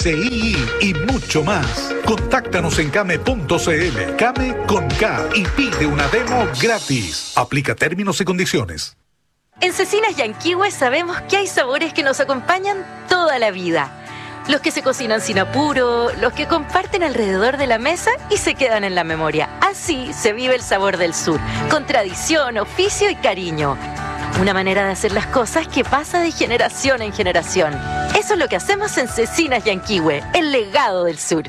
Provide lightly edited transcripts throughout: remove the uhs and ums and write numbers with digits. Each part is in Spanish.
SII y mucho más. Contáctanos en Came.cl, Came con K, y pide una demo gratis. Aplica términos y condiciones. En Cecinas Yanquihue sabemos que hay sabores que nos acompañan toda la vida. Los que se cocinan sin apuro, los que comparten alrededor de la mesa y se quedan en la memoria. Así se vive el sabor del sur, con tradición, oficio y cariño. Una manera de hacer las cosas que pasa de generación en generación. Eso es lo que hacemos en Cecinas Yanquihue, el legado del sur.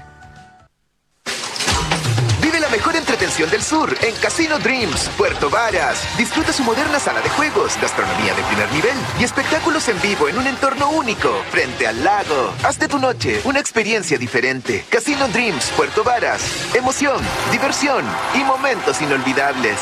Vive la mejor entretención del sur en Casino Dreams, Puerto Varas. Disfruta su moderna sala de juegos, gastronomía de primer nivel y espectáculos en vivo en un entorno único, frente al lago. Haz de tu noche una experiencia diferente. Casino Dreams, Puerto Varas. Emoción, diversión y momentos inolvidables.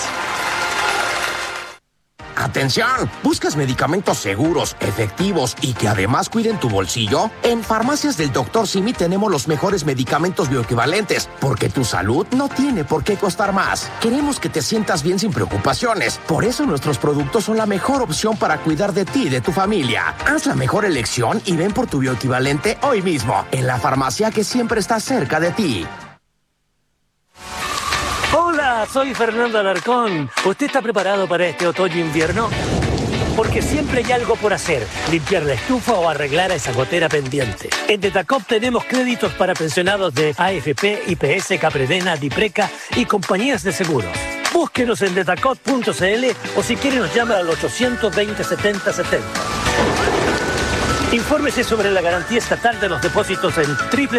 ¡Atención! ¿Buscas medicamentos seguros, efectivos y que además cuiden tu bolsillo? En Farmacias del Dr. Simi tenemos los mejores medicamentos bioequivalentes, porque tu salud no tiene por qué costar más. Queremos que te sientas bien sin preocupaciones. Por eso nuestros productos son la mejor opción para cuidar de ti y de tu familia. Haz la mejor elección y ven por tu bioequivalente hoy mismo, en la farmacia que siempre está cerca de ti. Hola, soy Fernando Alarcón. ¿Usted está preparado para este otoño-invierno? Porque siempre hay algo por hacer, limpiar la estufa o arreglar esa gotera pendiente. En Detacop tenemos créditos para pensionados de AFP, IPS, Capredena, Dipreca y compañías de seguros. Búsquenos en detacop.cl o si quiere nos llama al 820-7070. Infórmese sobre la garantía estatal de los depósitos en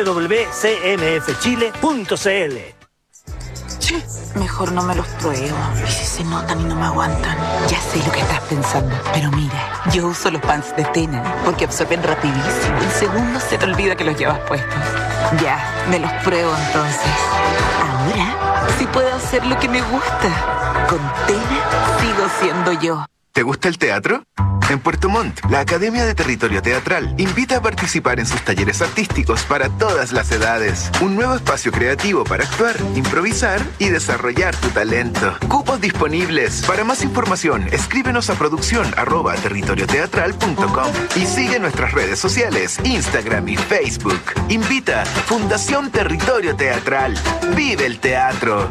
www.cmfchile.cl. Mejor no me los pruebo. ¿Y si se notan y no me aguantan? Ya sé lo que estás pensando, pero mira, yo uso los pants de Tena porque absorben rapidísimo. En segundos se te olvida que los llevas puestos. Ya, me los pruebo entonces. Ahora sí puedo hacer lo que me gusta. Con Tena sigo siendo yo. ¿Te gusta el teatro? En Puerto Montt, la Academia de Territorio Teatral invita a participar en sus talleres artísticos para todas las edades. Un nuevo espacio creativo para actuar, improvisar y desarrollar tu talento. Cupos disponibles. Para más información, escríbenos a producción@territorioteatral.com y sigue nuestras redes sociales, Instagram y Facebook. Invita Fundación Territorio Teatral. ¡Vive el teatro!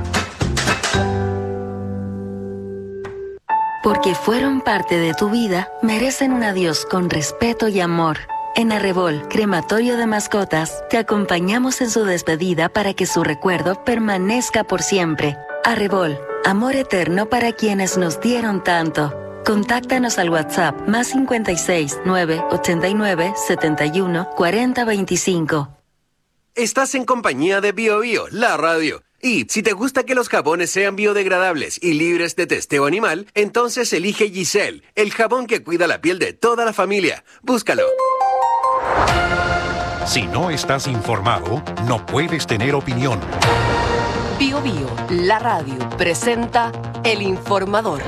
Porque fueron parte de tu vida, merecen un adiós con respeto y amor. En Arrebol, Crematorio de Mascotas, te acompañamos en su despedida para que su recuerdo permanezca por siempre. Arrebol, amor eterno para quienes nos dieron tanto. Contáctanos al WhatsApp +56 989 71 40 25. Estás en compañía de BioBio, la radio. Y si te gusta que los jabones sean biodegradables y libres de testeo animal, entonces elige Giselle, el jabón que cuida la piel de toda la familia. Búscalo. Si no estás informado, no puedes tener opinión. BioBio, la radio, presenta El Informador.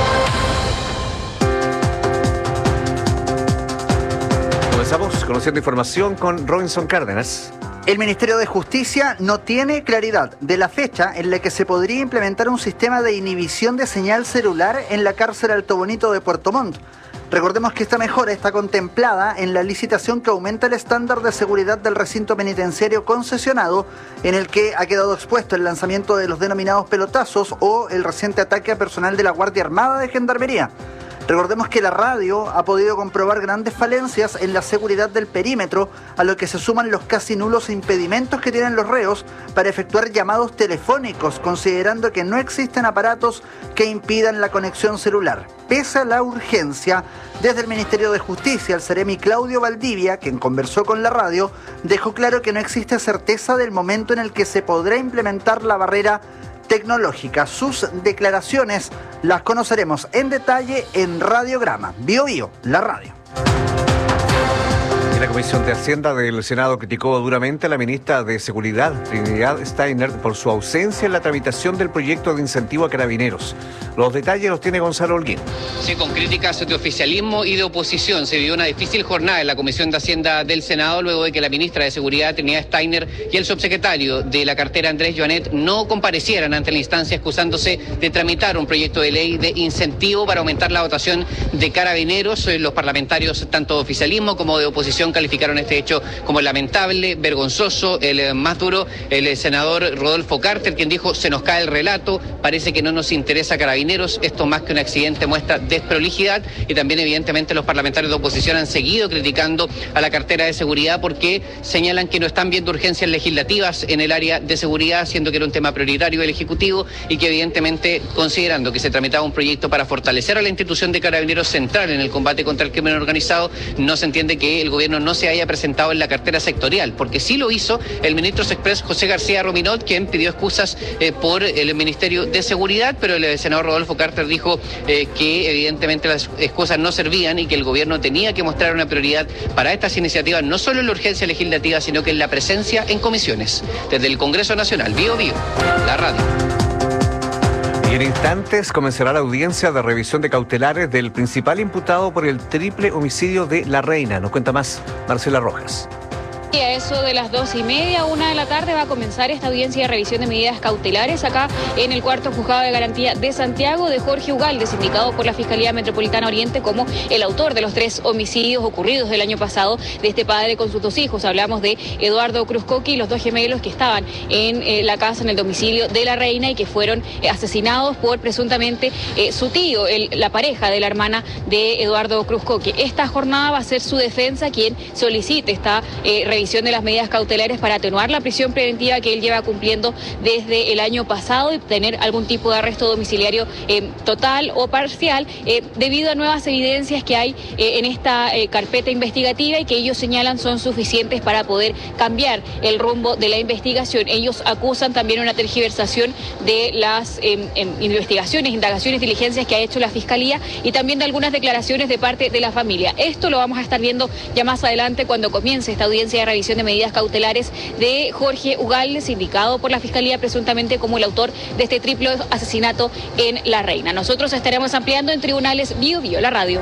Comenzamos conociendo información con Robinson Cárdenas. El Ministerio de Justicia no tiene claridad de la fecha en la que se podría implementar un sistema de inhibición de señal celular en la cárcel Alto Bonito de Puerto Montt. Recordemos que esta mejora está contemplada en la licitación que aumenta el estándar de seguridad del recinto penitenciario concesionado, en el que ha quedado expuesto el lanzamiento de los denominados pelotazos o el reciente ataque a personal de la Guardia Armada de Gendarmería. Recordemos que la radio ha podido comprobar grandes falencias en la seguridad del perímetro, a lo que se suman los casi nulos impedimentos que tienen los reos para efectuar llamados telefónicos, considerando que no existen aparatos que impidan la conexión celular. Pese a la urgencia, desde el Ministerio de Justicia, el seremi Claudio Valdivia, quien conversó con la radio, dejó claro que no existe certeza del momento en el que se podrá implementar la barrera tecnológica. Sus declaraciones las conoceremos en detalle en Radiograma. BioBio, la radio. La Comisión de Hacienda del Senado criticó duramente a la ministra de Seguridad, Trinidad Steiner, por su ausencia en la tramitación del proyecto de incentivo a carabineros. Los detalles los tiene Gonzalo Holguín. Sí, con críticas de oficialismo y de oposición. Se vivió una difícil jornada en la Comisión de Hacienda del Senado luego de que la ministra de Seguridad, Trinidad Steiner, y el subsecretario de la cartera, Andrés Joanet, no comparecieran ante la instancia excusándose de tramitar un proyecto de ley de incentivo para aumentar la dotación de carabineros. Los parlamentarios, tanto de oficialismo como de oposición, calificaron este hecho como lamentable, vergonzoso, el más duro, el senador Rodolfo Carter, quien dijo: se nos cae el relato, parece que no nos interesa Carabineros, esto más que un accidente muestra desprolijidad. Y también evidentemente los parlamentarios de oposición han seguido criticando a la cartera de seguridad porque señalan que no están viendo urgencias legislativas en el área de seguridad, siendo que era un tema prioritario del Ejecutivo, y que evidentemente, considerando que se tramitaba un proyecto para fortalecer a la institución de Carabineros central en el combate contra el crimen organizado, no se entiende que el gobierno no se haya presentado en la cartera sectorial, porque sí lo hizo el ministro Express José García Rominot, quien pidió excusas por el Ministerio de Seguridad, pero el senador Rodolfo Carter dijo que evidentemente las excusas no servían y que el gobierno tenía que mostrar una prioridad para estas iniciativas, no solo en la urgencia legislativa, sino que en la presencia en comisiones. Desde el Congreso Nacional, Bio Bio, la radio. Y en instantes comenzará la audiencia de revisión de cautelares del principal imputado por el triple homicidio de La Reina. Nos cuenta más Marcela Rojas. Y a eso de las 2:30, 1 de la tarde, va a comenzar esta audiencia de revisión de medidas cautelares acá en el cuarto juzgado de garantía de Santiago de Jorge Ugalde, indicado por la Fiscalía Metropolitana Oriente como el autor de los 3 homicidios ocurridos el año pasado de este padre con sus 2 hijos. Hablamos de Eduardo Cruzcoqui y los 2 gemelos que estaban en la casa, en el domicilio de La Reina, y que fueron asesinados por presuntamente su tío, la pareja de la hermana de Eduardo Cruzcoqui. Esta jornada va a ser su defensa quien solicite esta revisión de las medidas cautelares para atenuar la prisión preventiva que él lleva cumpliendo desde el año pasado y tener algún tipo de arresto domiciliario total o parcial debido a nuevas evidencias que hay en esta carpeta investigativa y que ellos señalan son suficientes para poder cambiar el rumbo de la investigación. Ellos acusan también una tergiversación de las investigaciones, indagaciones, diligencias que ha hecho la Fiscalía y también de algunas declaraciones de parte de la familia. Esto lo vamos a estar viendo ya más adelante cuando comience esta audiencia de revisión de medidas cautelares de Jorge Ugalde, indicado por la Fiscalía presuntamente como el autor de este triple asesinato en La Reina. Nosotros estaremos ampliando en tribunales Bio Bio, la radio.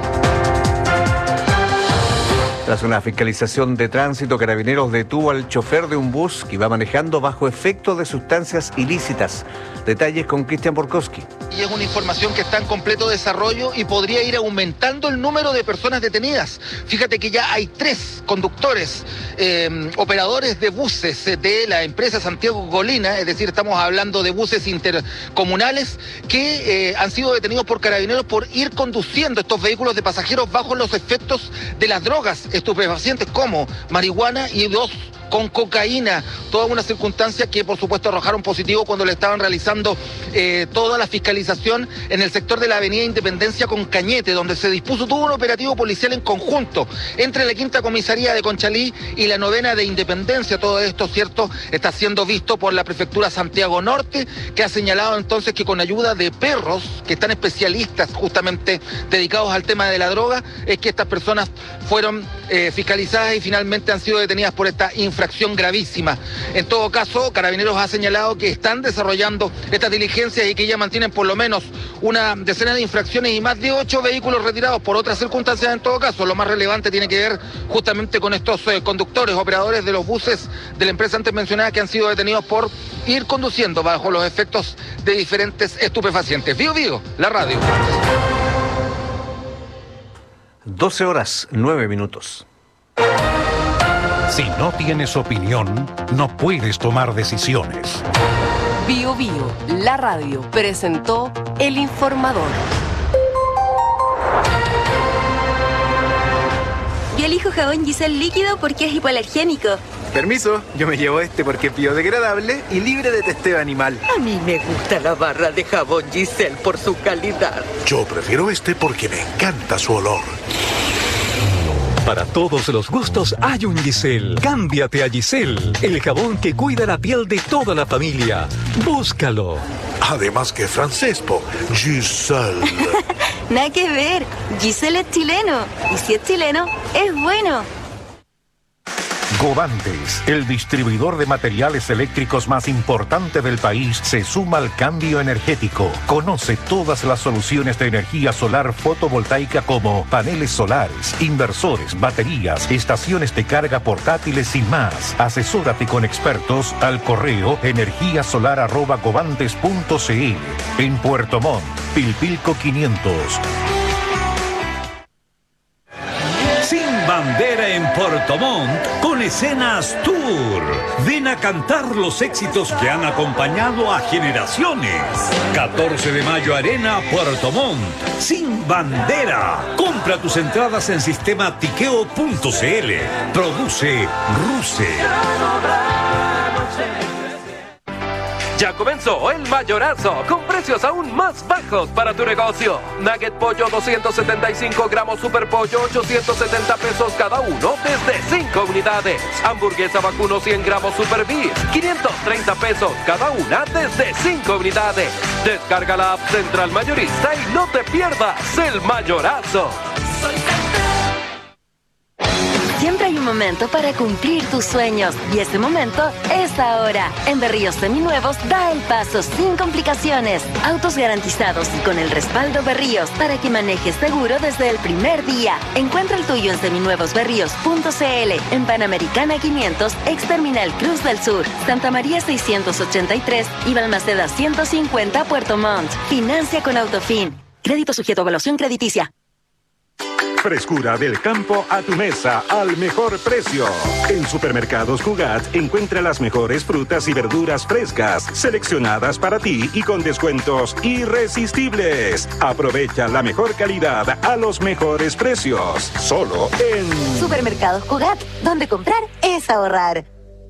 Tras una fiscalización de tránsito, Carabineros detuvo al chofer de un bus que iba manejando bajo efecto de sustancias ilícitas. Detalles con Cristian Borkowski. Y es una información que está en completo desarrollo y podría ir aumentando el número de personas detenidas. Fíjate que ya hay 3 conductores, operadores de buses de la empresa Santiago Golina, es decir, estamos hablando de buses intercomunales que han sido detenidos por Carabineros por ir conduciendo estos vehículos de pasajeros bajo los efectos de las drogas estupefacientes como marihuana y 2 con cocaína, toda una circunstancia que por supuesto arrojaron positivo cuando le estaban realizando toda la fiscalización en el sector de la avenida Independencia con Cañete, donde se dispuso todo un operativo policial en conjunto entre la 5ª Comisaría de Conchalí y la 9ª de Independencia. Todo esto, cierto, está siendo visto por la Prefectura Santiago Norte, que ha señalado entonces que con ayuda de perros, que están especialistas justamente dedicados al tema de la droga, es que estas personas fueron fiscalizadas y finalmente han sido detenidas por esta infracción gravísima. En todo caso, Carabineros ha señalado que están desarrollando estas diligencias y que ya mantienen por lo menos una decena de infracciones y más de 8 vehículos retirados por otras circunstancias. En todo caso, lo más relevante tiene que ver justamente con estos conductores, operadores de los buses de la empresa antes mencionada que han sido detenidos por ir conduciendo bajo los efectos de diferentes estupefacientes. Bio Bio, la radio. 12:09. Si no tienes opinión, no puedes tomar decisiones. Bio Bio, la radio, presentó El Informador. Yo elijo jabón Giselle líquido porque es hipoalergénico. Permiso, yo me llevo este porque es biodegradable y libre de testeo animal. A mí me gusta la barra de jabón Giselle por su calidad. Yo prefiero este porque me encanta su olor. Para todos los gustos hay un Giselle. Cámbiate a Giselle, el jabón que cuida la piel de toda la familia. Búscalo. Además que francés, po. Giselle. Nada que ver. Giselle es chileno. Y si es chileno, es bueno. Govantes, el distribuidor de materiales eléctricos más importante del país, se suma al cambio energético. Conoce todas las soluciones de energía solar fotovoltaica como paneles solares, inversores, baterías, estaciones de carga portátiles y más. Asesórate con expertos al correo energiasolar@govantes.cl. En Puerto Montt, Pilpilco 500. Bandera en Puerto Montt con Escenas Tour. Ven a cantar los éxitos que han acompañado a generaciones. 14 de mayo, Arena Puerto Montt. Sin bandera. Compra tus entradas en sistema tiqueo.cl. Produce Ruse. Ya comenzó el mayorazo, con precios aún más bajos para tu negocio. Nugget pollo 275 gramos, super pollo 870 pesos cada uno desde 5 unidades. Hamburguesa vacuno 100 gramos super beef, 530 pesos cada una desde 5 unidades. Descarga la app Central Mayorista y no te pierdas el mayorazo. Siempre hay un momento para cumplir tus sueños y ese momento es ahora. En Berríos Seminuevos da el paso sin complicaciones. Autos garantizados y con el respaldo Berríos para que manejes seguro desde el primer día. Encuentra el tuyo en seminuevosberríos.cl, en Panamericana 500, ex Terminal Cruz del Sur, Santa María 683 y Balmaceda 150, Puerto Montt. Financia con Autofin. Crédito sujeto a evaluación crediticia. Frescura del campo a tu mesa al mejor precio. En Supermercados Cugat encuentra las mejores frutas y verduras frescas, seleccionadas para ti y con descuentos irresistibles. Aprovecha la mejor calidad a los mejores precios. Solo en Supermercados Cugat, donde comprar es ahorrar.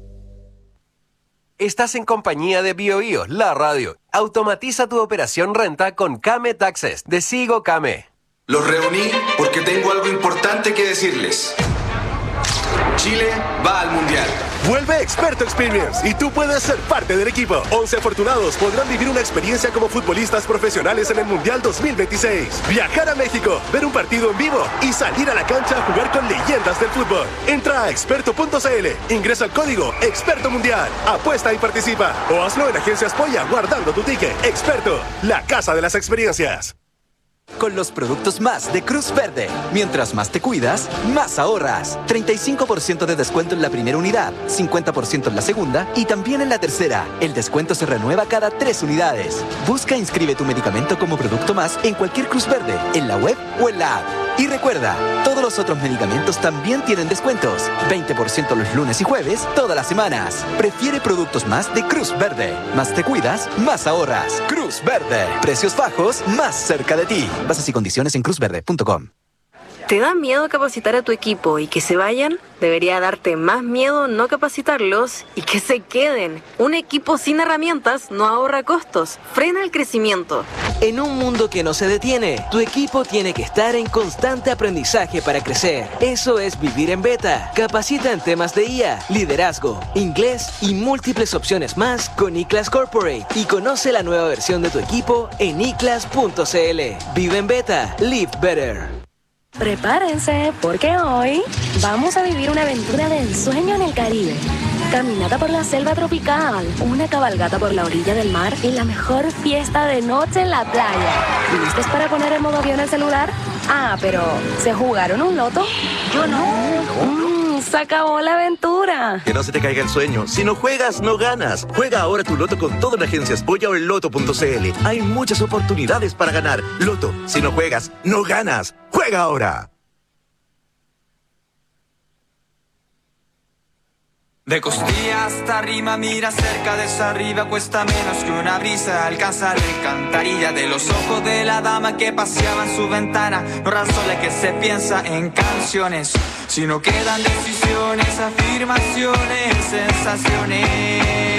Estás en compañía de BioBio, la radio. Automatiza tu operación renta con Kame Taxes de Sigo Kame. Los reuní porque tengo algo importante que decirles. Chile va al Mundial. Vuelve Experto Experience y tú puedes ser parte del equipo. 11 afortunados podrán vivir una experiencia como futbolistas profesionales en el Mundial 2026. Viajar a México, ver un partido en vivo y salir a la cancha a jugar con leyendas del fútbol. Entra a experto.cl, ingresa el código Experto Mundial, apuesta y participa. O hazlo en Agencias Polla guardando tu ticket. Experto, la casa de las experiencias. Con los productos más de Cruz Verde. Mientras más te cuidas, más ahorras. 35% de descuento en la primera unidad, 50% en la segunda y también en la tercera. El descuento se renueva cada 3 unidades. Busca e inscribe tu medicamento como producto más en cualquier Cruz Verde, en la web o en la app. Y recuerda, todos los otros medicamentos también tienen descuentos. 20% los lunes y jueves, todas las semanas. Prefiere productos más de Cruz Verde. Más te cuidas, más ahorras. Cruz Verde. Precios bajos, más cerca de ti. Bases y condiciones en cruzverde.com. ¿Te da miedo capacitar a tu equipo y que se vayan? Debería darte más miedo no capacitarlos y que se queden. Un equipo sin herramientas no ahorra costos, frena el crecimiento. En un mundo que no se detiene, tu equipo tiene que estar en constante aprendizaje para crecer. Eso es vivir en beta. Capacita en temas de IA, liderazgo, inglés y múltiples opciones más con iClass Corporate y conoce la nueva versión de tu equipo en iClass.cl. Vive en beta, live better. Prepárense, porque hoy vamos a vivir una aventura de ensueño en el Caribe. Caminata por la selva tropical, una cabalgata por la orilla del mar y la mejor fiesta de noche en la playa. ¿Listos para poner en modo avión el celular? Ah, pero ¿se jugaron un loto? Yo no. Se acabó la aventura. Que no se te caiga el sueño. Si no juegas, no ganas. Juega ahora tu loto con todas las agencias Polla o en loto.cl. Hay muchas oportunidades para ganar. Loto, si no juegas, no ganas. ¡Juega ahora! De costilla hasta arriba, mira cerca, desde arriba cuesta menos que una brisa alcanzar la alcantarilla de los ojos de la dama que paseaba en su ventana. No razones que se piensa en canciones, sino quedan decisiones, afirmaciones, sensaciones.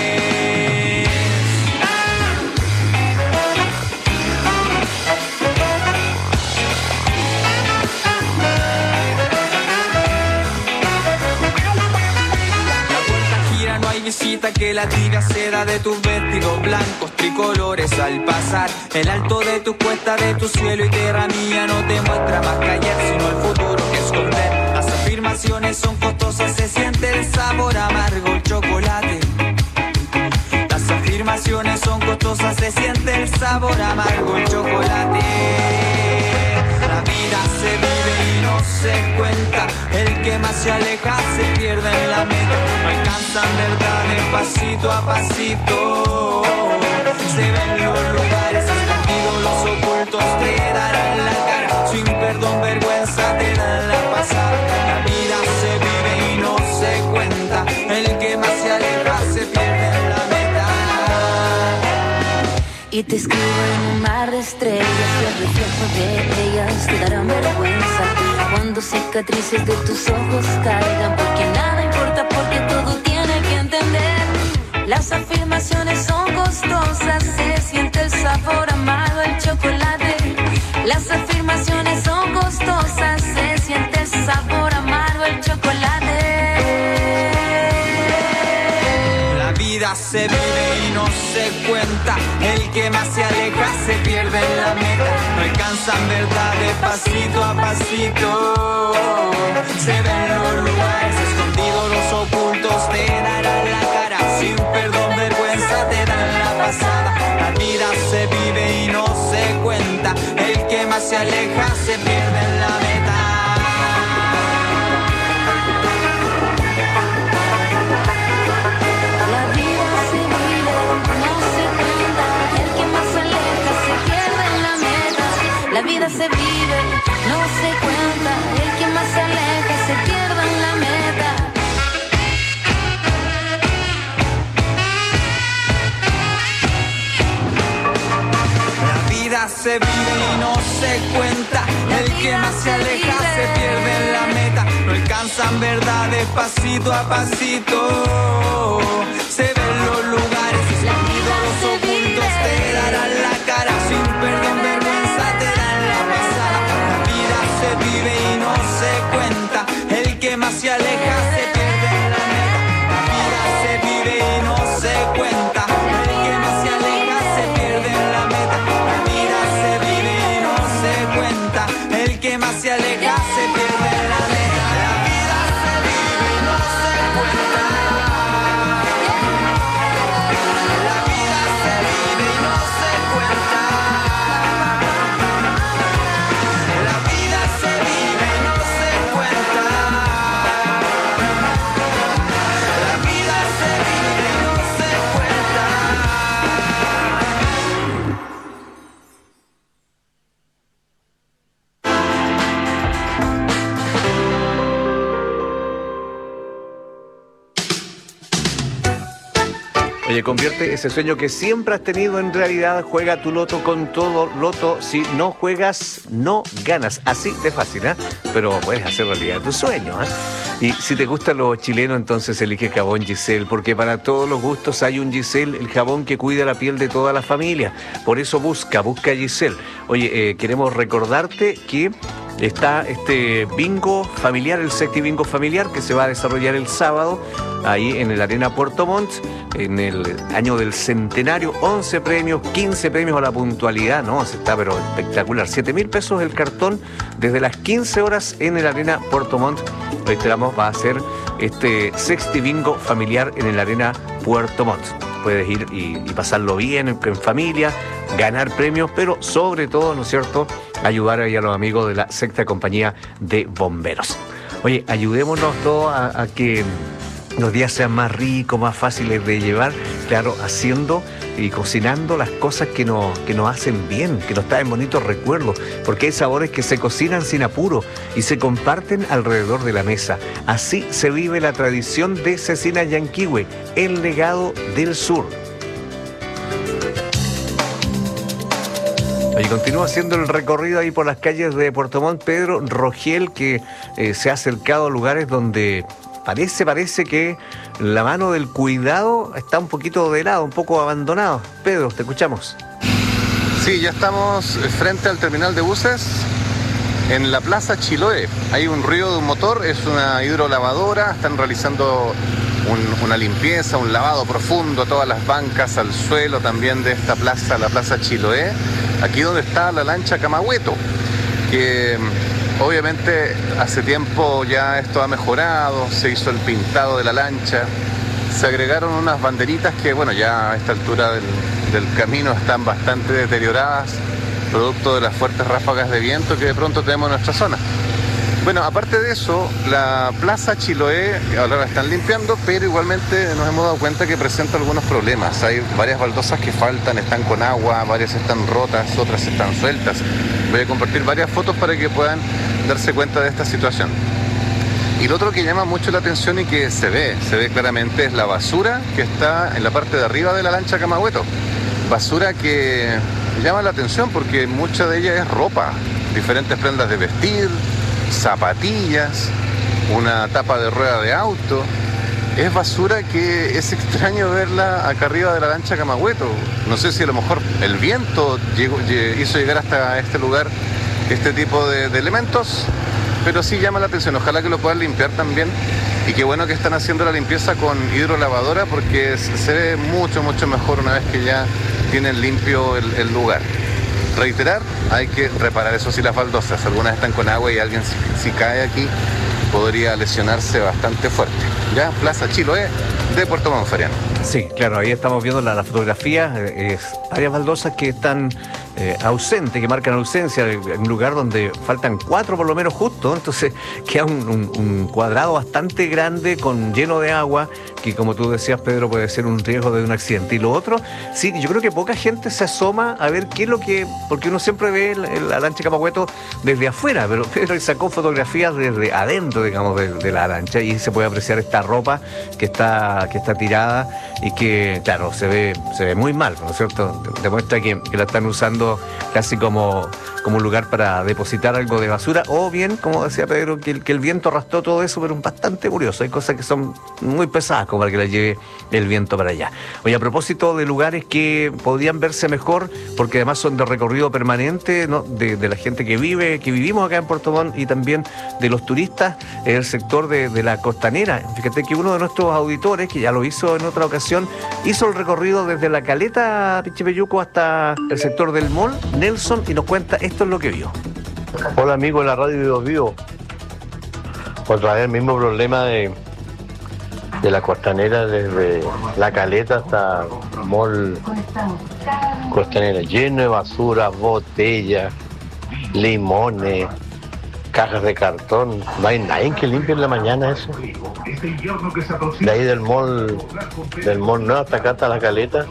Visita que la tibia seda de tus vestidos blancos tricolores al pasar. El alto de tu cuesta, de tu cielo y tierra mía no te muestra más que ayer, sino el futuro que esconder. Las afirmaciones son costosas, se siente el sabor amargo, el chocolate. Las afirmaciones son costosas, se siente el sabor amargo, el chocolate. La vida se vive y no se cuenta. El que más se aleja se pierde en la meta. No alcanzan verdades pasito a pasito. Se ven los lugares escondidos, los ocultos te darán la cara. Sin perdón, vergüenza te dan la pasada. Aquí te escribo en un mar de estrellas y el reflejo de ellas te darán vergüenza cuando cicatrices de tus ojos caigan, porque nada importa, porque todo tiene que entender. Las afirmaciones son costosas, se siente el sabor amargo del chocolate. Las afirmaciones son costosas, se siente el sabor amargo del chocolate. La vida se vive y no se cuenta, el que más se aleja se pierde en la meta. No alcanzan verdad de pasito a pasito, se ven los lugares escondidos, los ocultos te darán la cara, sin perdón, vergüenza te dan la pasada. La vida se vive y no se cuenta, el que más se aleja se pierde en la meta. La vida se vive, no se cuenta, el que más se aleja se pierde en la meta. La vida se vive y no se cuenta, el que más se aleja se pierde en la meta. No alcanzan verdades pasito a pasito, se ven los lugares escondidos, los ocultos te darán la cara, sin perdón, vergüenza te dan la pasada. La vida se vive y no se cuenta, el que más se aleja se pierde en la meta. La vida se vive y no se cuenta, el que más se aleja se pierde en la meta. La vida se vive y no se cuenta, el que más se aleja se pierde en la meta. La vida se vive y no se cuenta. La vida se vive y no se cuenta. La vida se vive y no se cuenta. La vida se vive y no se cuenta. Oye, convierte ese sueño que siempre has tenido en realidad. Juega tu loto con todo Loto. Si no juegas, no ganas. Así de fácil, ¿eh? Pero puedes hacer realidad tu sueño, ¿eh? Y si te gusta lo chileno, entonces elige Jabón Giselle, porque para todos los gustos hay un Giselle, el jabón que cuida la piel de toda la familia. Por eso busca Giselle. Oye, queremos recordarte que está este bingo familiar, el sexti bingo familiar, que se va a desarrollar el sábado ahí en el Arena Puerto Montt, en el año del centenario. 11 premios, 15 premios a la puntualidad, no, se está pero espectacular. 7.000 pesos el cartón desde las 15 horas en el Arena Puerto Montt. Reiteramos, va a ser este sexti bingo familiar en el Arena Puerto Montt. Puedes ir y pasarlo bien en familia, ganar premios, pero sobre todo, ¿no es cierto?, ayudar ahí a los amigos de la sexta compañía de bomberos. Oye, ayudémonos todos a que los días sean más ricos, más fáciles de llevar, claro, haciendo y cocinando las cosas que nos hacen bien, que nos traen bonitos recuerdos, porque hay sabores que se cocinan sin apuro y se comparten alrededor de la mesa. Así se vive la tradición de Cecina Yanquihue, el legado del sur. Y continúa haciendo el recorrido ahí por las calles de Puerto Montt Pedro Rogel, que se ha acercado a lugares donde parece que la mano del cuidado está un poquito de lado, un poco abandonado. Pedro, te escuchamos. Sí, ya estamos frente al terminal de buses en la Plaza Chiloé. Hay un ruido de un motor, es una hidrolavadora, están realizando una limpieza, un lavado profundo a todas las bancas, al suelo también de esta plaza, la Plaza Chiloé, aquí donde está la lancha Camagüeto, que obviamente hace tiempo ya esto ha mejorado, se hizo el pintado de la lancha, se agregaron unas banderitas que, bueno, ya a esta altura del camino están bastante deterioradas, producto de las fuertes ráfagas de viento que de pronto tenemos en nuestra zona. Bueno, aparte de eso, la Plaza Chiloé ahora la están limpiando, pero igualmente nos hemos dado cuenta que presenta algunos problemas. Hay varias baldosas que faltan, están con agua, varias están rotas, otras están sueltas. Voy a compartir varias fotos para que puedan darse cuenta de esta situación. Y lo otro que llama mucho la atención y que se ve claramente es la basura que está en la parte de arriba de la lancha Camagüeto. basura que llama la atención porque mucha de ella es ropa, diferentes prendas de vestir, zapatillas, una tapa de rueda de auto. Es basura que es extraño verla acá arriba de la lancha Camagüeto. No sé si a lo mejor el viento hizo llegar hasta este lugar este tipo de elementos, pero sí llama la atención. Ojalá que lo puedan limpiar también. Y qué bueno que están haciendo la limpieza con hidrolavadora porque se ve mucho mejor una vez que ya tienen limpio el lugar. Reiterar, hay que reparar eso sí las baldosas. Algunas están con agua y alguien si cae aquí podría lesionarse bastante fuerte. Ya, Plaza Chiloé de Puerto Montt, Feriano. Sí, claro, ahí estamos viendo la fotografía, varias baldosas que están ausentes, que marcan ausencia, en un lugar donde faltan 4 por lo menos justo, entonces queda un cuadrado bastante grande lleno de agua, que como tú decías, Pedro, puede ser un riesgo de un accidente. Y lo otro, sí, yo creo que poca gente se asoma a ver qué es lo que, porque uno siempre ve la lancha Camagüeto desde afuera, pero Pedro sacó fotografías desde adentro, digamos, de la lancha, y se puede apreciar esta ropa que está tirada y que, claro, se ve muy mal, ¿no es cierto? Demuestra que la están usando casi como un lugar para depositar algo de basura, o bien, como decía Pedro, que el viento arrastró todo eso, pero es bastante curioso. Hay cosas que son muy pesadas como para que las lleve el viento para allá. Oye, a propósito de lugares que podrían verse mejor, porque además son de recorrido permanente, ¿no? de la gente que vivimos acá en Puerto Montt y también de los turistas, el sector de la costanera. Fíjate que uno de nuestros auditores, que ya lo hizo en otra ocasión, hizo el recorrido desde la Caleta Pichipeyuco hasta el sector del Mall, Nelson, y nos cuenta esto es lo que vio. Hola amigos de la radio Vivo Vivo. Otra vez el mismo problema de la costanera desde la Caleta hasta Mall Costanera, lleno de basura, botellas, limones, cajas de cartón. No hay nadie que limpie en la mañana eso. De ahí del mall nuevo hasta acá, hasta la Caleta,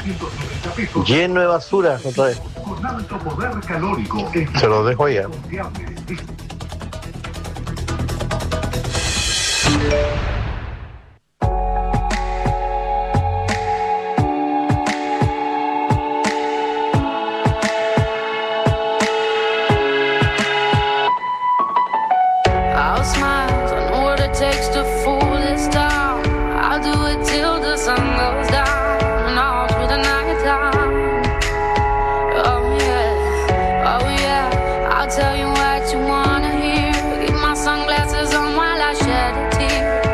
lleno de basura otra vez. Se lo dejo allá. Tell you what you wanna hear. Keep my sunglasses on while I shed a tear.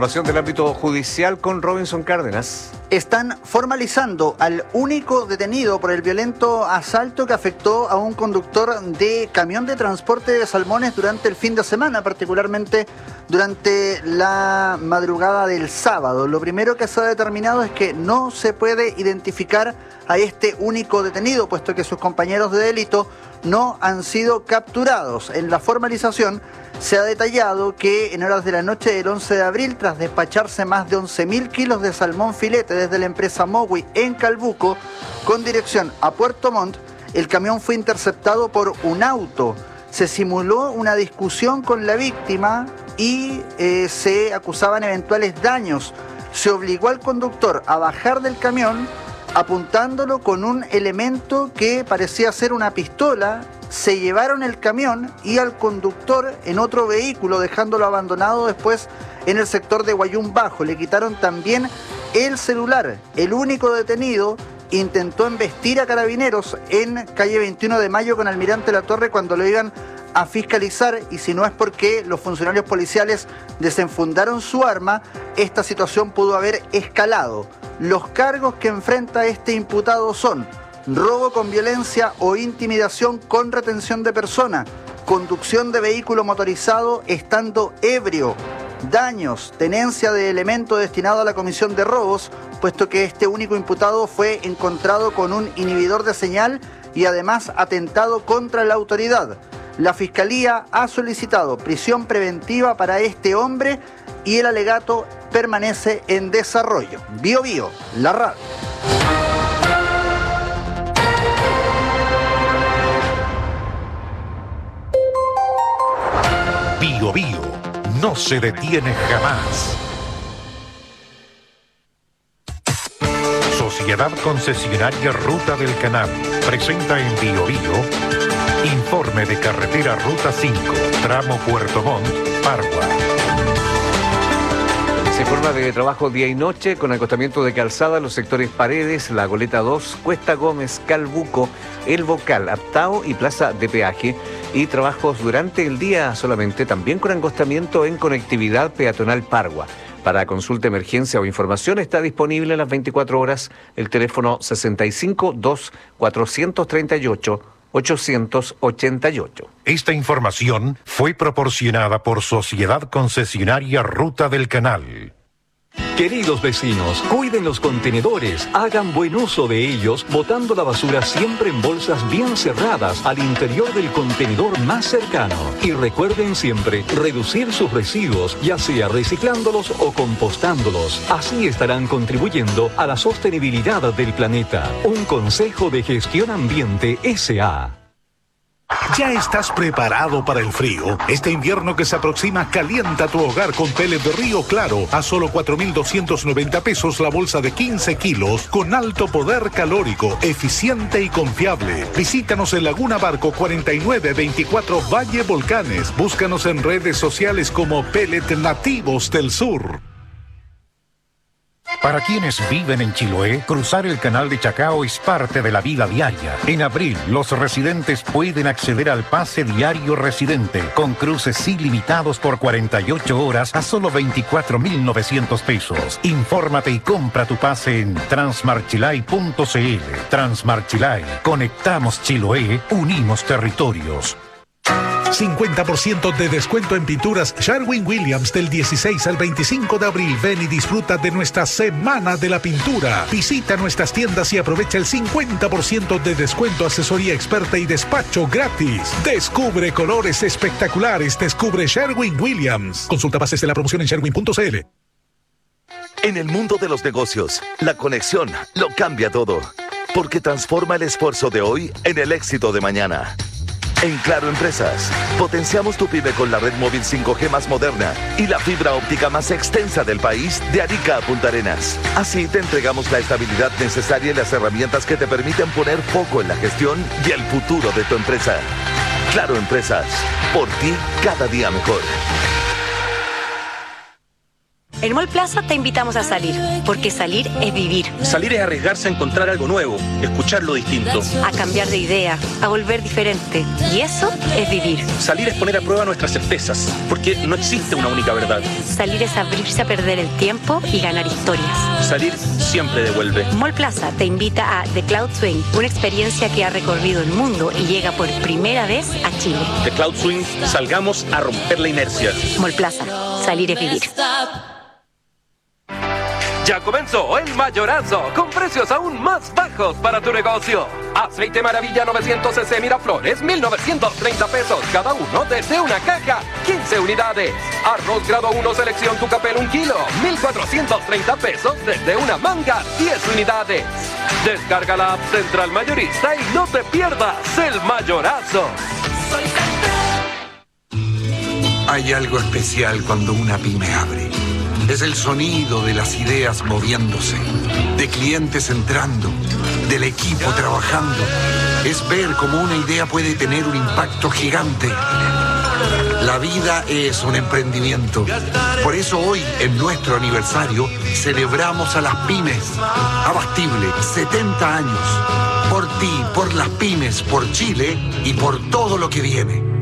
Información del ámbito judicial con Robinson Cárdenas. Están formalizando al único detenido por el violento asalto que afectó a un conductor de camión de transporte de salmones durante el fin de semana, particularmente durante la madrugada del sábado. Lo primero que se ha determinado es que no se puede identificar a este único detenido, puesto que sus compañeros de delito no han sido capturados. En la formalización se ha detallado que en horas de la noche del 11 de abril, tras despacharse más de 11.000 kilos de salmón filete desde la empresa Mowi en Calbuco, con dirección a Puerto Montt, el camión fue interceptado por un auto. Se simuló una discusión con la víctima y se acusaban eventuales daños. Se obligó al conductor a bajar del camión apuntándolo con un elemento que parecía ser una pistola. Se llevaron el camión y al conductor en otro vehículo, dejándolo abandonado después en el sector de Guayún Bajo. Le quitaron también el celular. El único detenido intentó embestir a carabineros en calle 21 de Mayo con Almirante Latorre cuando lo iban a fiscalizar, y si no es porque los funcionarios policiales desenfundaron su arma, esta situación pudo haber escalado. Los cargos que enfrenta este imputado son robo con violencia o intimidación con retención de persona, conducción de vehículo motorizado estando ebrio, daños, tenencia de elemento destinado a la comisión de robos, puesto que este único imputado fue encontrado con un inhibidor de señal y además atentado contra la autoridad. La Fiscalía ha solicitado prisión preventiva para este hombre y el alegato permanece en desarrollo. Bio Bio, la radio. Bio Bio no se detiene jamás. Sociedad Concesionaria Ruta del Canal presenta en Bio Bio informe de carretera Ruta 5, tramo Puerto Montt, Pargua. Se informa de trabajo día y noche con acostamiento de calzada en los sectores Paredes, La Goleta 2, Cuesta Gómez, Calbuco, El Bocal, Aptao y Plaza de Peaje, y trabajos durante el día solamente, también con acostamiento en conectividad peatonal Pargua. Para consulta, emergencia o información está disponible a las 24 horas el teléfono 65-2-438-888. Esta información fue proporcionada por Sociedad Concesionaria Ruta del Canal. Queridos vecinos, cuiden los contenedores, hagan buen uso de ellos, botando la basura siempre en bolsas bien cerradas al interior del contenedor más cercano. Y recuerden siempre reducir sus residuos, ya sea reciclándolos o compostándolos. Así estarán contribuyendo a la sostenibilidad del planeta. Un consejo de Gestión Ambiente S.A. ¿Ya estás preparado para el frío? Este invierno que se aproxima, calienta tu hogar con pellet de Río Claro a solo 4.290 pesos la bolsa de 15 kilos con alto poder calórico, eficiente y confiable. Visítanos en Laguna Barco 4924 Valle Volcanes. Búscanos en redes sociales como Pellet Nativos del Sur. Para quienes viven en Chiloé, cruzar el canal de Chacao es parte de la vida diaria. En abril, los residentes pueden acceder al pase diario residente, con cruces ilimitados por 48 horas a solo 24.900 pesos. Infórmate y compra tu pase en transmarchilay.cl. Transmarchilay. Conectamos Chiloé, unimos territorios. 50% de descuento en pinturas Sherwin-Williams del 16 al 25 de abril. Ven y disfruta de nuestra Semana de la Pintura. Visita nuestras tiendas y aprovecha el 50% de descuento, asesoría experta y despacho gratis. Descubre colores espectaculares. Descubre Sherwin-Williams. Consulta bases de la promoción en sherwin.cl. En el mundo de los negocios, la conexión lo cambia todo, porque transforma el esfuerzo de hoy en el éxito de mañana. En Claro Empresas, potenciamos tu pyme con la red móvil 5G más moderna y la fibra óptica más extensa del país, de Arica a Punta Arenas. Así te entregamos la estabilidad necesaria y las herramientas que te permiten poner foco en la gestión y el futuro de tu empresa. Claro Empresas, por ti cada día mejor. En Mall Plaza te invitamos a salir, porque salir es vivir. Salir es arriesgarse a encontrar algo nuevo, escuchar lo distinto. A cambiar de idea, a volver diferente. Y eso es vivir. Salir es poner a prueba nuestras certezas, porque no existe una única verdad. Salir es abrirse a perder el tiempo y ganar historias. Salir siempre devuelve. Mall Plaza te invita a The Cloud Swing, una experiencia que ha recorrido el mundo y llega por primera vez a Chile. The Cloud Swing, salgamos a romper la inercia. Mall Plaza, salir es vivir. Ya comenzó el mayorazo, con precios aún más bajos para tu negocio. Aceite Maravilla 900 cc Miraflores, 1,930 pesos cada uno desde una caja, 15 unidades. Arroz grado 1 selección Tucapel 1 kilo, 1,430 pesos desde una manga, 10 unidades. Descarga la app Central Mayorista y no te pierdas el mayorazo. Hay algo especial cuando una pyme abre. Es el sonido de las ideas moviéndose, de clientes entrando, del equipo trabajando. Es ver cómo una idea puede tener un impacto gigante. La vida es un emprendimiento. Por eso hoy, en nuestro aniversario, celebramos a las pymes. Abastible, 70 años. Por ti, por las pymes, por Chile y por todo lo que viene.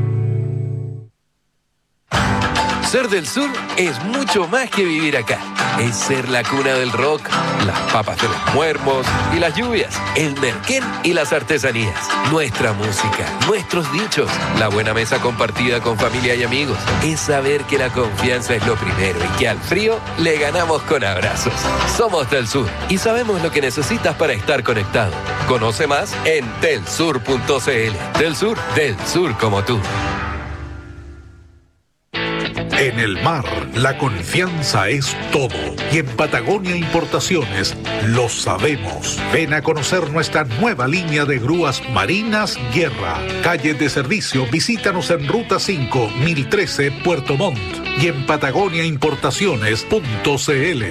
Ser del sur es mucho más que vivir acá. Es ser la cuna del rock, las papas de los muermos y las lluvias, el merquén y las artesanías, nuestra música, nuestros dichos, la buena mesa compartida con familia y amigos. Es saber que la confianza es lo primero y que al frío le ganamos con abrazos. Somos del sur y sabemos lo que necesitas para estar conectado. Conoce más en telsur.cl. Del sur como tú. En el mar, la confianza es todo. Y en Patagonia Importaciones lo sabemos. Ven a conocer nuestra nueva línea de grúas marinas Guerra. Calle de servicio, visítanos en Ruta 5, 1013, Puerto Montt. Y en patagoniaimportaciones.cl.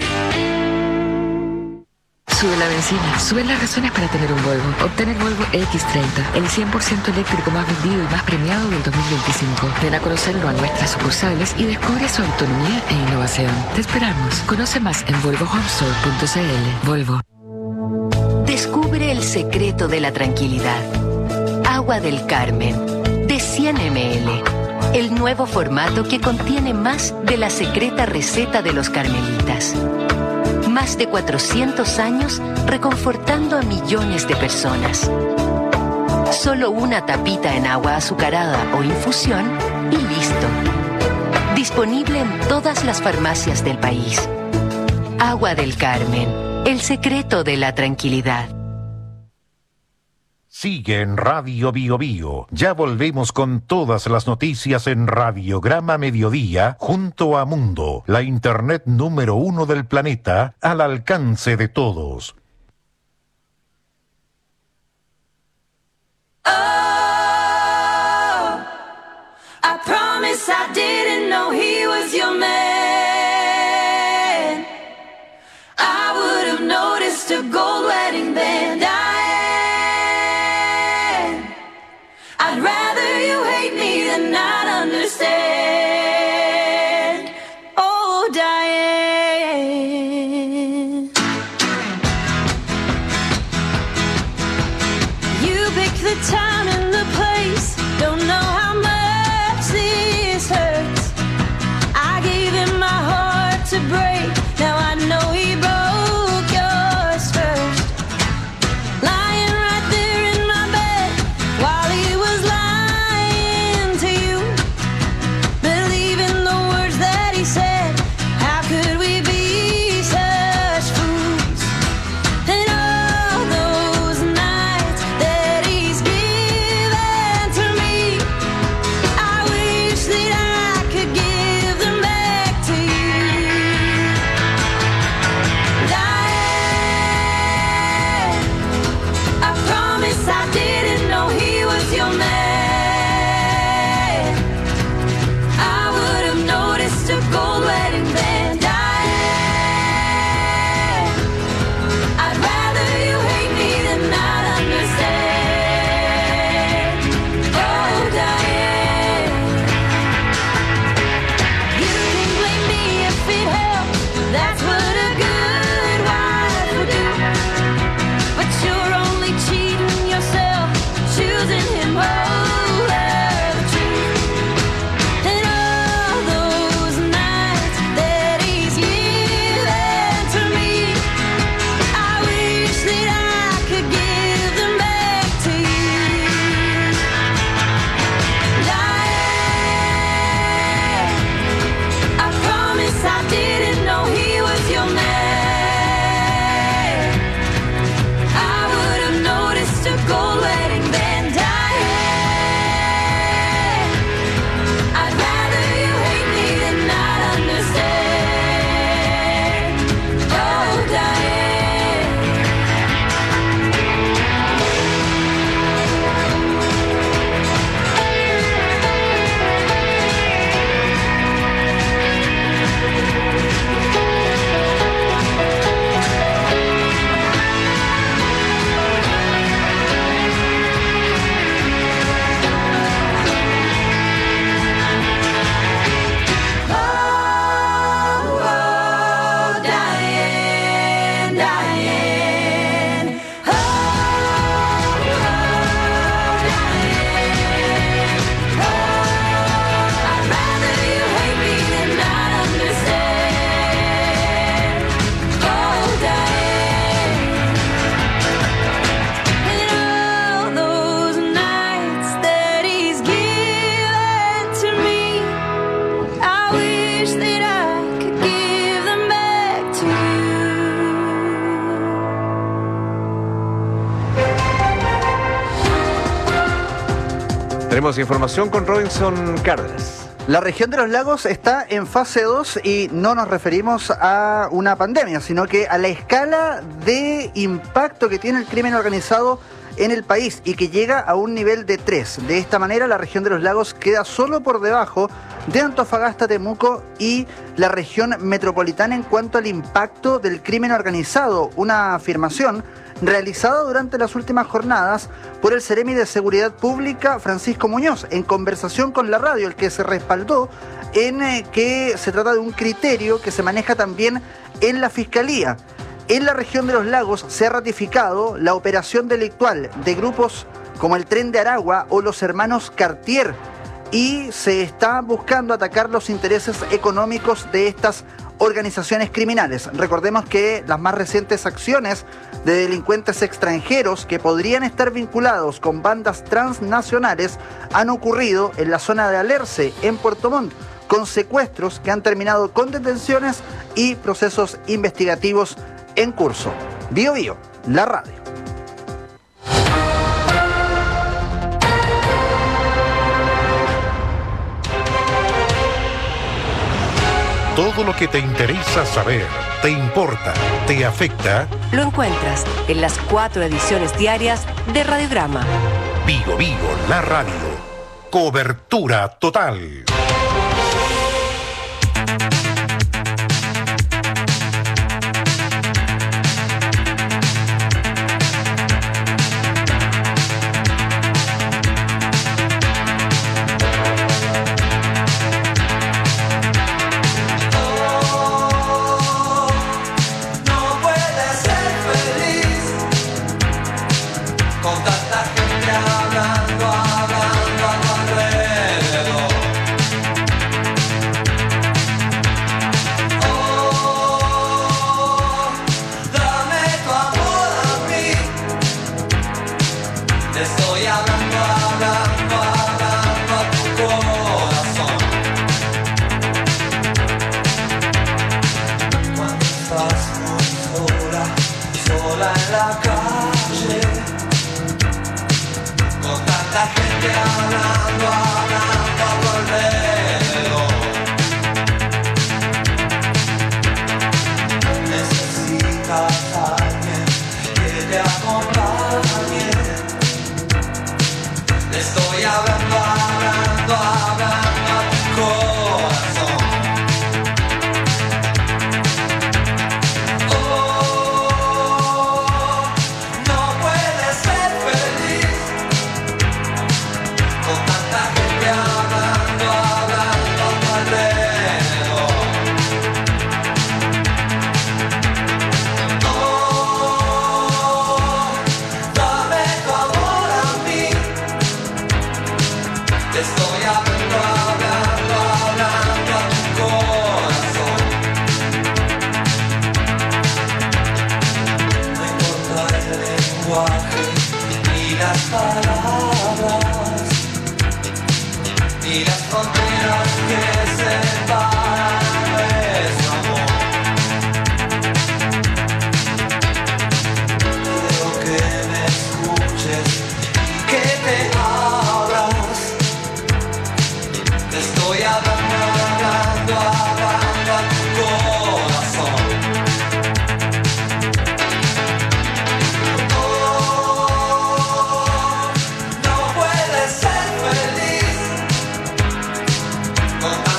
Sube la benzina, suben las razones para tener un Volvo. Obtén el Volvo X30, el 100% eléctrico más vendido y más premiado del 2025. Ven a conocerlo a nuestras sucursales y descubre su autonomía e innovación. Te esperamos. Conoce más en volvohomestore.cl. Volvo. Descubre el secreto de la tranquilidad. Agua del Carmen, de 100 ml. El nuevo formato que contiene más de la secreta receta de los carmelitas. Más de 400 años reconfortando a millones de personas. Solo una tapita en agua azucarada o infusión y listo. Disponible en todas las farmacias del país. Agua del Carmen, el secreto de la tranquilidad. Sigue en Radio Bio Bio. Ya volvemos con todas las noticias en Radiograma Mediodía junto a Mundo, la internet número 1 del planeta, al alcance de todos. Oh, I promise I didn't know he was your man. I would have noticed a gold wedding band. I'd rather you hate me than not understand. Oh, Diane. You pick the time and the place. Don't know how much this hurts. I gave him my heart to break. Now I know he broke yours first. Lying right there in my bed while he was lying to you, believing the words that he said. How could we be such fools? And all those nights that he's given to me, Tenemos información con Robinson Cárdenas. La región de los lagos está en fase 2 y no nos referimos a una pandemia, sino que a la escala de impacto que tiene el crimen organizado en el país y que llega a un nivel de 3. De esta manera, la región de los lagos queda solo por debajo de Antofagasta, Temuco y la región metropolitana en cuanto al impacto del crimen organizado. Una afirmación realizada durante las últimas jornadas por el Seremi de Seguridad Pública, Francisco Muñoz, en conversación con la radio, el que se respaldó en que se trata de un criterio que se maneja también en la Fiscalía. En la región de los lagos se ha ratificado la operación delictual de grupos como el Tren de Aragua o los hermanos Cartier y se está buscando atacar los intereses económicos de estas organizaciones criminales. Recordemos que las más recientes acciones de delincuentes extranjeros que podrían estar vinculados con bandas transnacionales han ocurrido en la zona de Alerce, en Puerto Montt, con secuestros que han terminado con detenciones y procesos investigativos en curso. Bío Bío, la radio. Todo lo que te interesa saber, te importa, te afecta, lo encuentras en las 4 ediciones diarias de Radiograma. Bío Bío, la radio. Cobertura total. No puedes ser feliz con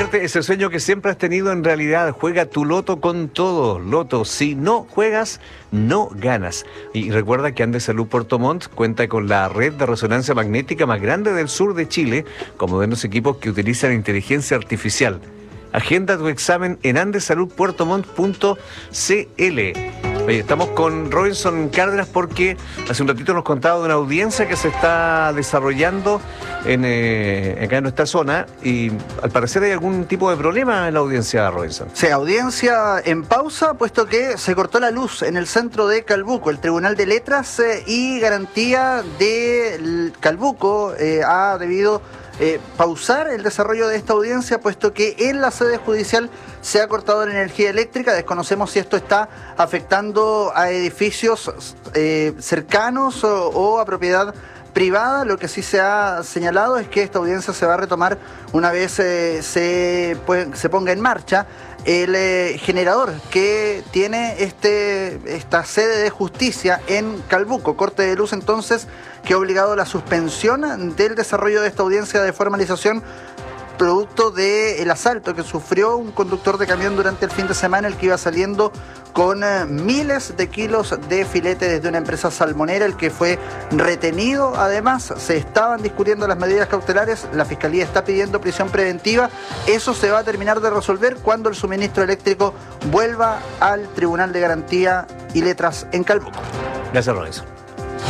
Convierte ese sueño que siempre has tenido en realidad. Juega tu loto con todo. Loto, si no juegas, no ganas. Y recuerda que Andes Salud Puerto Montt cuenta con la red de resonancia magnética más grande del sur de Chile, con modernos equipos que utilizan inteligencia artificial. Agenda tu examen en andesaludpuertomont.cl. Oye, estamos con Robinson Cárdenas porque hace un ratito nos contaba de una audiencia que se está desarrollando acá en nuestra zona y al parecer hay algún tipo de problema en la audiencia, Robinson. Sí, audiencia en pausa, puesto que se cortó la luz en el centro de Calbuco. El Tribunal de Letras y Garantía de Calbuco ha debido pausar el desarrollo de esta audiencia, puesto que en la sede judicial se ha cortado la energía eléctrica. Desconocemos si esto está afectando a edificios cercanos o a propiedad privada. Lo que sí se ha señalado es que esta audiencia se va a retomar una vez se ponga en marcha el generador que tiene esta sede de justicia en Calbuco. Corte de luz entonces que ha obligado a la suspensión del desarrollo de esta audiencia de formalización, producto del asalto que sufrió un conductor de camión durante el fin de semana, el que iba saliendo con miles de kilos de filete desde una empresa salmonera, el que fue retenido. Además, se estaban discutiendo las medidas cautelares, la Fiscalía está pidiendo prisión preventiva. Eso se va a terminar de resolver cuando el suministro eléctrico vuelva al Tribunal de Garantía y Letras en Calbuco. Gracias, Robinson.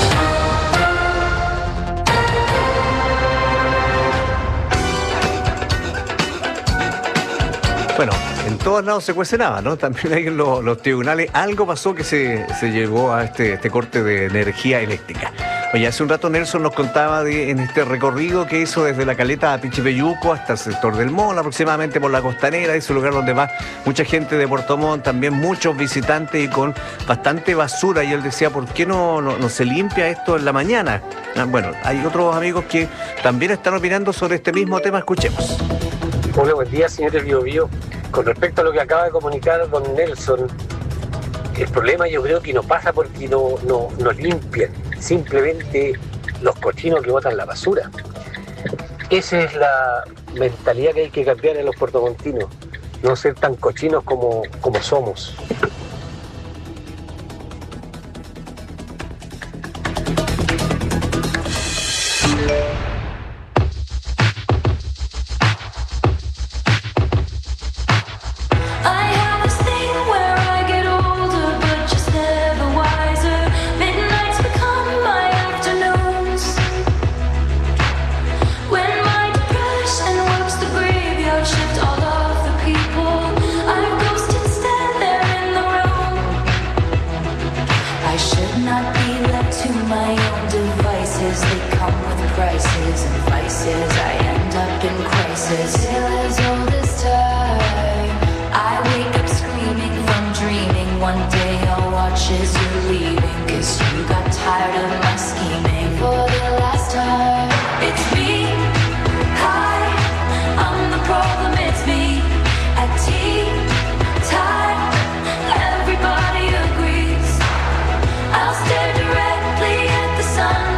Bueno, en todos lados se cuece nada, ¿no? También hay en los tribunales algo pasó que se llegó a este corte de energía eléctrica. Oye, hace un rato Nelson nos contaba en este recorrido que hizo desde la caleta a Pichipeyuco hasta el sector del Mall, aproximadamente por la Costanera, ese lugar donde va mucha gente de Puerto Montt, también muchos visitantes y con bastante basura. Y él decía, ¿por qué no se limpia esto en la mañana? Bueno, hay otros amigos que también están opinando sobre este mismo tema. Escuchemos. Hola, buen día, señores Bio Bio. Con respecto a lo que acaba de comunicar don Nelson, el problema yo creo que no pasa porque no limpian, simplemente los cochinos que botan la basura. Esa es la mentalidad que hay que cambiar en los puertomontinos, no ser tan cochinos como somos.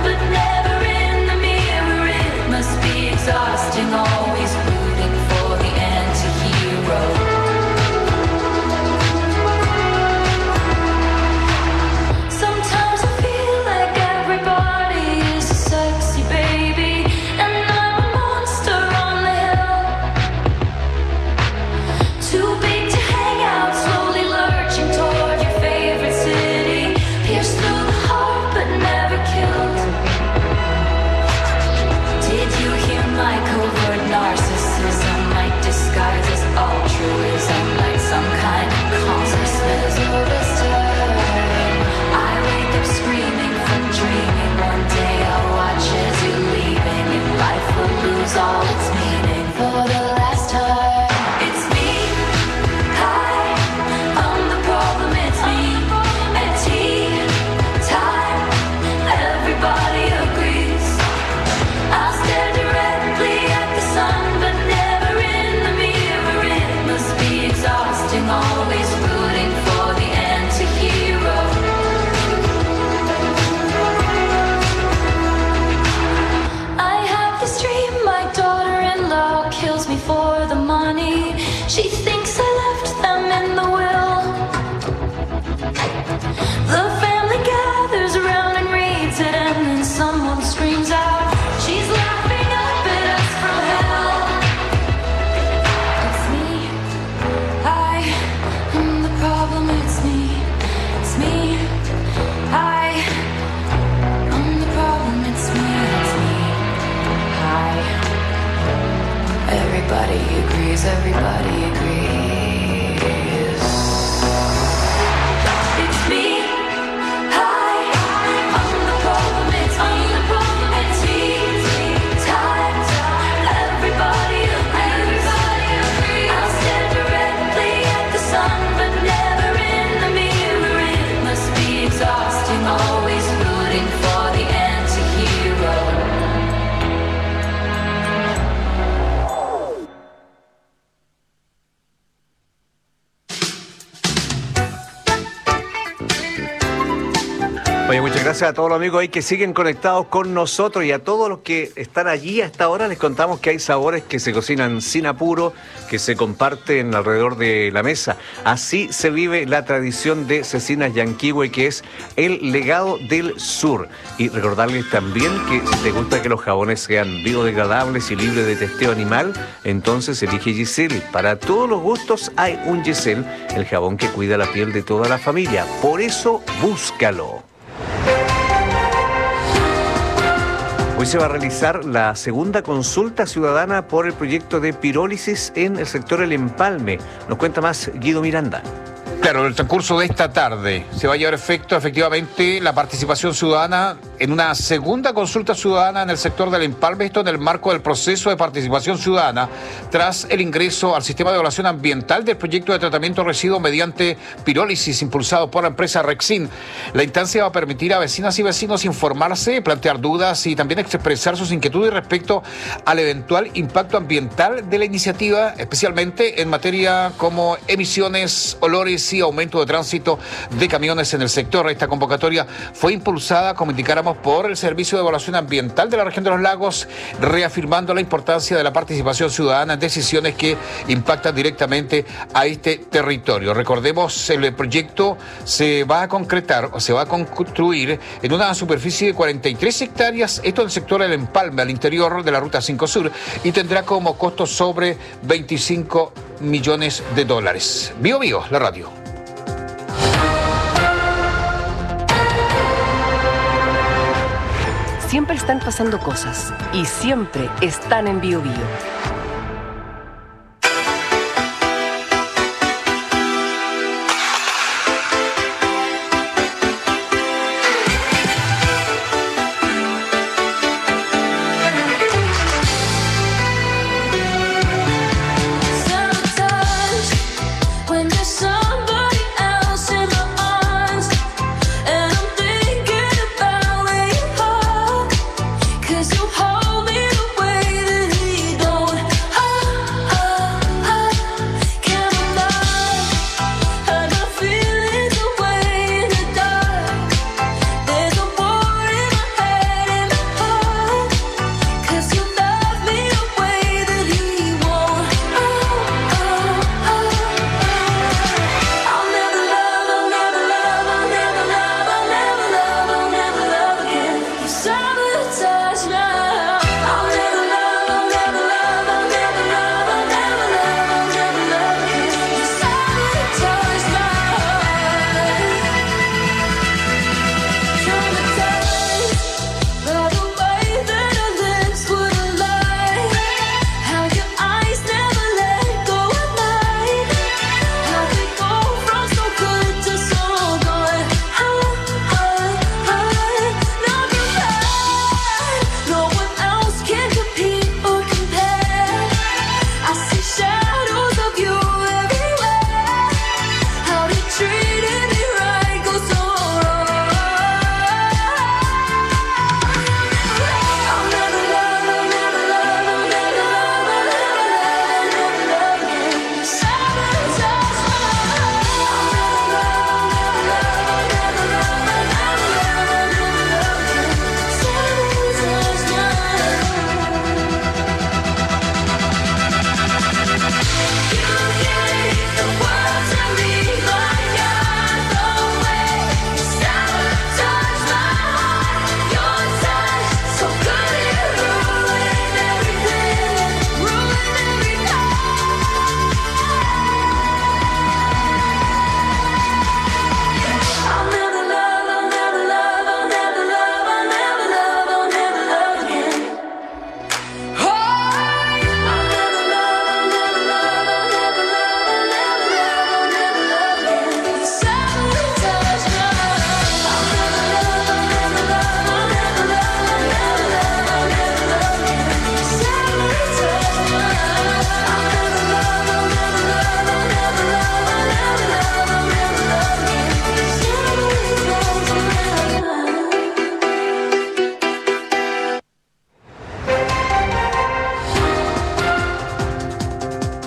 Always rooting for the someone screams out, she's laughing up at us from hell. It's me, I am the problem, it's me, I am the problem, it's me, I. Everybody agrees, everybody agrees. It's me, I, I'm the problem, it's me, time, everybody agrees. I'll stare directly at the sun, but never in the mirror. It must be exhausting, always rooting for the anti-hero. Oye, muchas gracias a todos los amigos ahí que siguen conectados con nosotros y a todos los que están allí hasta ahora. Les contamos que hay sabores que se cocinan sin apuro, que se comparten alrededor de la mesa. Así se vive la tradición de Cecinas Yanquihue, que es el legado del sur. Y recordarles también que si te gusta que los jabones sean biodegradables y libres de testeo animal, entonces elige Giselle. Para todos los gustos hay un Giselle, el jabón que cuida la piel de toda la familia. Por eso, búscalo. Hoy se va a realizar la segunda consulta ciudadana por el proyecto de pirólisis en el sector El Empalme. Nos cuenta más Guido Miranda. Claro, en el transcurso de esta tarde se va a llevar efecto efectivamente la participación ciudadana en una segunda consulta ciudadana en el sector del Empalme, esto en el marco del proceso de participación ciudadana tras el ingreso al sistema de evaluación ambiental del proyecto de tratamiento de residuos mediante pirólisis impulsado por la empresa Rexin. La instancia va a permitir a vecinas y vecinos informarse, plantear dudas y también expresar sus inquietudes respecto al eventual impacto ambiental de la iniciativa, especialmente en materia como emisiones, olores y aumento de tránsito de camiones en el sector. Esta convocatoria fue impulsada, como indicáramos, por el Servicio de Evaluación Ambiental de la Región de los Lagos, reafirmando la importancia de la participación ciudadana en decisiones que impactan directamente a este territorio. Recordemos, el proyecto se va a concretar o se va a construir en una superficie de 43 hectáreas, esto en el sector del Empalme, al interior de la Ruta 5 Sur, y tendrá como costo sobre 25 millones de dólares. Bio Bio, la radio. Siempre están pasando cosas y siempre están en Bio Bio. Cause you hold me the way that he don't.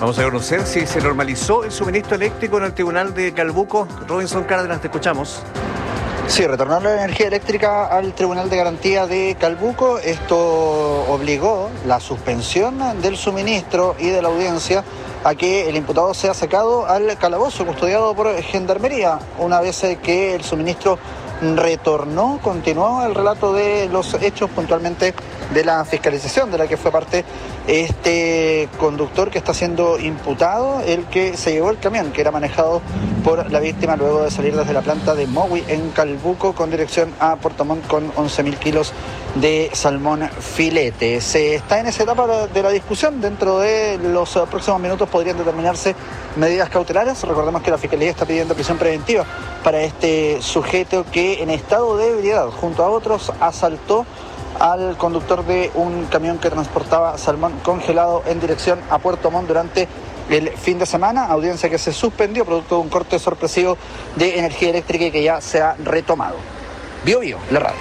Vamos a conocer si se normalizó el suministro eléctrico en el tribunal de Calbuco. Robinson Cárdenas, te escuchamos. Sí, retornar la energía eléctrica al Tribunal de Garantía de Calbuco. Esto obligó la suspensión del suministro y de la audiencia a que el imputado sea sacado al calabozo custodiado por Gendarmería. Una vez que el suministro retornó, continuó el relato de los hechos, puntualmente de la fiscalización de la que fue parte este conductor que está siendo imputado, el que se llevó el camión que era manejado por la víctima luego de salir desde la planta de Mowi en Calbuco con dirección a Puerto Montt con 11.000 kilos de salmón filete. Se está en esa etapa de la discusión. Dentro de los próximos minutos podrían determinarse medidas cautelares. Recordemos que la Fiscalía está pidiendo prisión preventiva para este sujeto que en estado de ebriedad junto a otros asaltó al conductor de un camión que transportaba salmón congelado en dirección a Puerto Montt durante el fin de semana, audiencia que se suspendió producto de un corte sorpresivo de energía eléctrica y que ya se ha retomado. Bio Bio, la radio.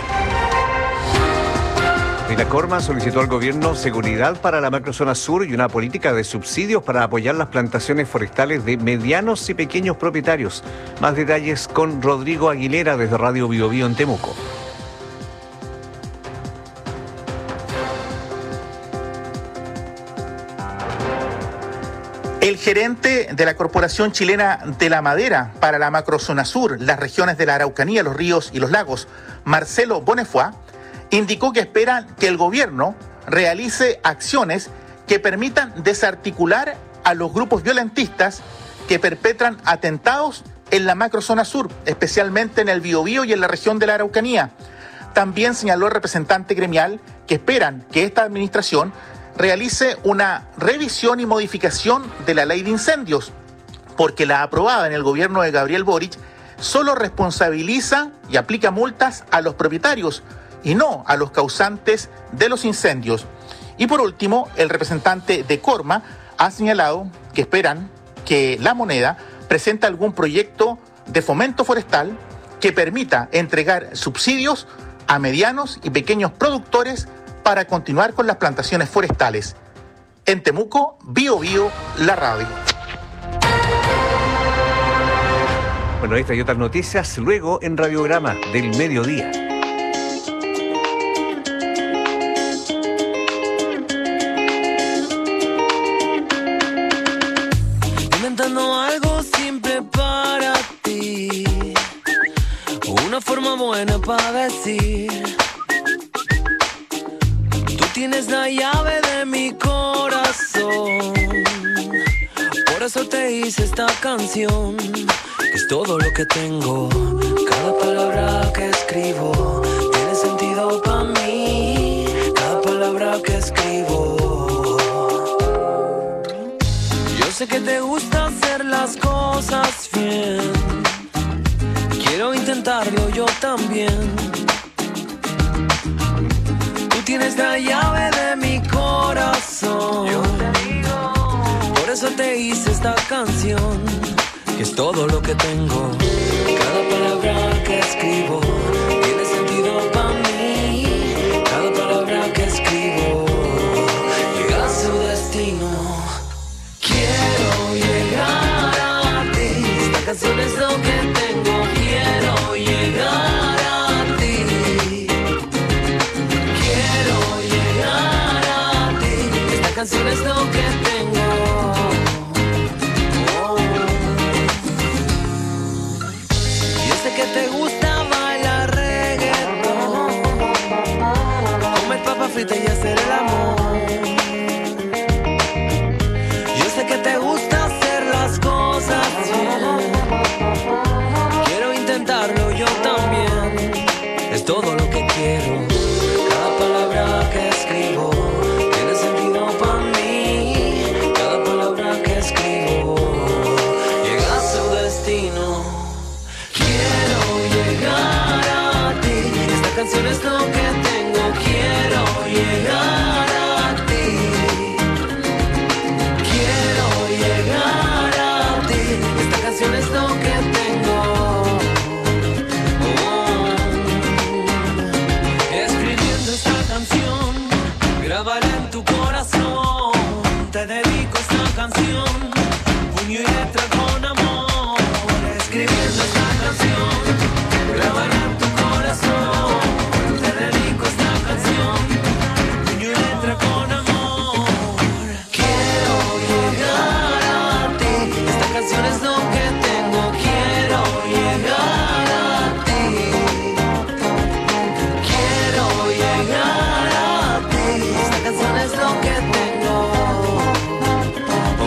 Vinacorma solicitó al gobierno seguridad para la macrozona sur y una política de subsidios para apoyar las plantaciones forestales de medianos y pequeños propietarios. Más detalles con Rodrigo Aguilera desde Radio Bio Bio en Temuco. El gerente de la Corporación Chilena de la Madera para la Macrozona Sur, las regiones de la Araucanía, los ríos y los lagos, Marcelo Bonnefoy, indicó que esperan que el gobierno realice acciones que permitan desarticular a los grupos violentistas que perpetran atentados en la Macrozona Sur, especialmente en el Biobío y en la región de la Araucanía. También señaló el representante gremial que esperan que esta administración realice una revisión y modificación de la ley de incendios, porque la aprobada en el gobierno de Gabriel Boric solo responsabiliza y aplica multas a los propietarios y no a los causantes de los incendios. Y por último, el representante de Corma ha señalado que esperan que la moneda presente algún proyecto de fomento forestal que permita entregar subsidios a medianos y pequeños productores para continuar con las plantaciones forestales. En Temuco, Bio Bio, la radio. Bueno, esta y otras noticias luego en Radiograma del Mediodía. Inventando algo simple para ti, una forma buena para decir: tienes la llave de mi corazón. Por eso te hice esta canción, que es todo lo que tengo. Cada palabra que escribo tiene sentido para mí. Cada palabra que escribo. Yo sé que te gusta hacer las cosas bien. Quiero intentarlo yo también. Tienes la llave de mi corazón. Yo te digo. Por eso te hice esta canción, que es todo lo que tengo. Cada palabra que escribo tiene sentido para mí. Cada palabra que escribo llega a su destino. Quiero llegar a ti. Esta canción es lo que tengo. Quiero llegar. Canción es lo que tengo. Oh. Yo sé que te gusta bailar reggaetón, comer papa frita y hacer el amor. Yo sé que te gusta hacer las cosas bien. Quiero intentarlo yo también. Es todo lo que quiero. Cada palabra que escribo tiene sentido para mí. Cada palabra que escribo llega a su destino. Quiero llegar a ti. Esta canción es lo que tengo. Quiero llegar a ti. Quiero llegar a ti. Esta canción es lo que tengo. Oh. Escribiendo esta canción, grabaré